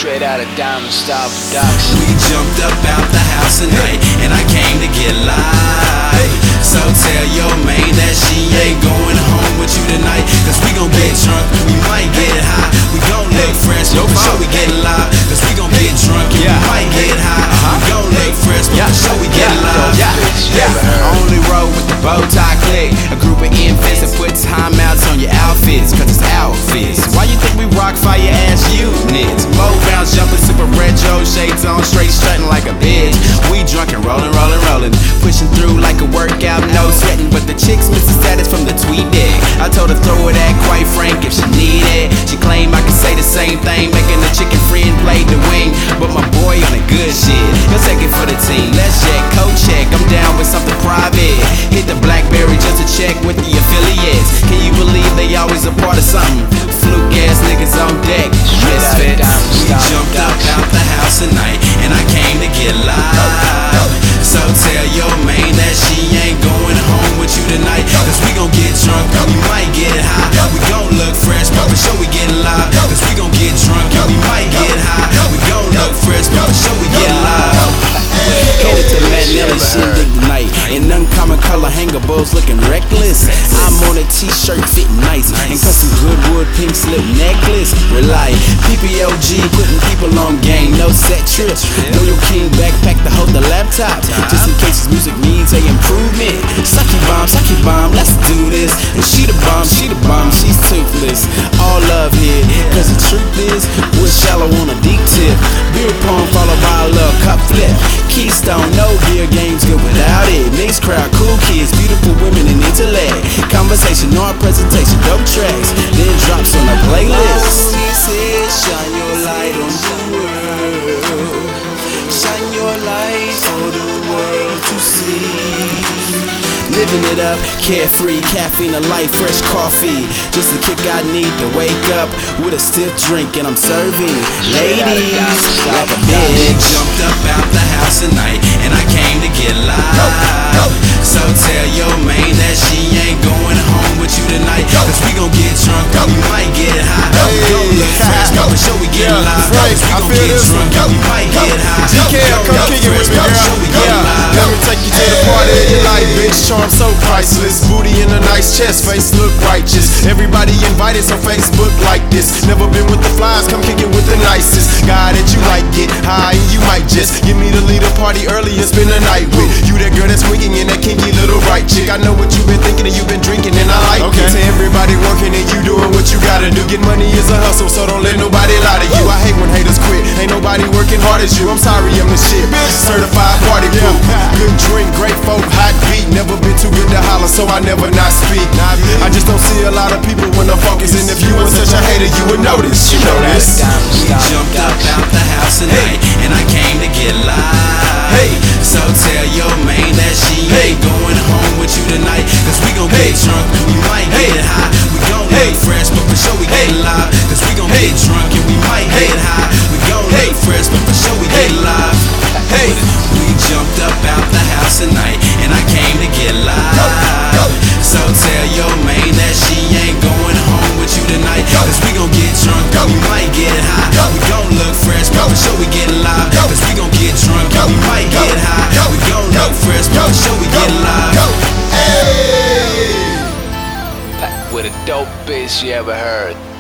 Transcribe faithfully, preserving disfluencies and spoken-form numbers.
Straight out of Diamond Star Production. We jumped up out the house tonight, and I came to get live. So tell your man that she ain't going home with you tonight, cause we gon' get drunk, we might get high. We gon' look fresh, but for sure we get live, cause we gon' get drunk and we might get high. We gon' look fresh, but for sure we get live. Yeah, I only roll with the bow tie click, a group of infants that put timeouts on your outfits, cause it's outfits. Why you think we rock fire ass units? Low bounce jumping, super retro, shades on, straight strutting like a bitch. We drunk and rollin', rollin', rollin', pushing through like a workout, no sweating. But the chicks miss the status from the tweet deck. I told her throw it at quite frank if she need it. She claimed I could say the same thing, making the chicken friend play the wing. But my boy on the good shit, he'll take it for the team. Let's check, code check, I'm down with something private. Hit the Blackberry just to check with the affiliates. Can you believe they always a part of something? Fluke ass niggas on deck, misfits. We jumped up out the house tonight, and I came to get live. So tell your man that she ain't going home with you tonight, cause we gon' get drunk and we might get high. We gon' look fresh, but for sure we get live, cause we gon' get drunk and we might get high. We gon' look fresh, but for sure we get live. Headed to Manila Shindig tonight, in uncommon color hanger bows looking reckless. I'm on a t-shirt fitting nice, and custom Goodwood pink slip necklace. Rely, P P O G putting people on game, no set trips. Loyal King backpack to hold the laptop, just in case his music needs a improvement. Sucky bomb, sucky bomb, let's do this. And she the bomb, she the bomb, she's toothless. All love here, cause the truth is, we're shallow on a deep tip. Beer pong followed by a little cup flip. Keystone, no beer games good without it. Mixed crowd, cool kids, beautiful women and intellect. Conversation, no presentation, dope tracks, then drops on a playlist. He said, shine your light on the world. Shine your light for the world to see. Living it up, carefree, caffeine, a light, fresh coffee. Just the kick I need to wake up with a stiff drink, and I'm serving ladies like a We bitch. jumped up out the house tonight, and I came to get live. So tell your man that she ain't going home with you tonight, cause we gon' get drunk and we might get high. We gon' look fresh, but for sure we get live, cause we gon' get drunk and we might get high. G K, come kick it with me, girl. Yeah, let me take you to the party of your life, bitch. Charm so priceless, booty in a nice chest, face look righteous. Everybody invited, so Facebook like this. Never been with the flies, come kick it with the nicest guy that you like. Get high and you might just give me the lead a party early and spend the night with you. That girl that's swinging in that kinky little right chick. I know what you've been thinking and you've been drinking, and I like okay. it. To everybody working and you doing what you gotta do. Get money is a hustle, so don't let nobody lie to you. I hate when haters quit. Ain't nobody working hard as you. I'm sorry, I'm the shit. Certified party poop. Good drink, great folk, hot beat. Never been too good to holler, so I never not speak. I just don't see a lot of people when I'm focused. And if you were such a hater, you would notice. You know this. We jumped up out the house tonight, and I came to get live. Hey, so tell your man that she ain't going home with you tonight, cause we gon' get drunk and we might get high. We gon' look fresh, but for sure we get live, cause we gon' get drunk and we might get high. We gon' look fresh, but for sure we get live. Hey, we jumped up out the house tonight, and I came to get live. So tell your man that she ain't going home with you tonight, cause we gon' get drunk and we might get high. We gon' look fresh, but for sure we get live, cause we gon' get drunk and we might get high. We gon' look fresh, but for sure we get live. With the dopest you ever heard.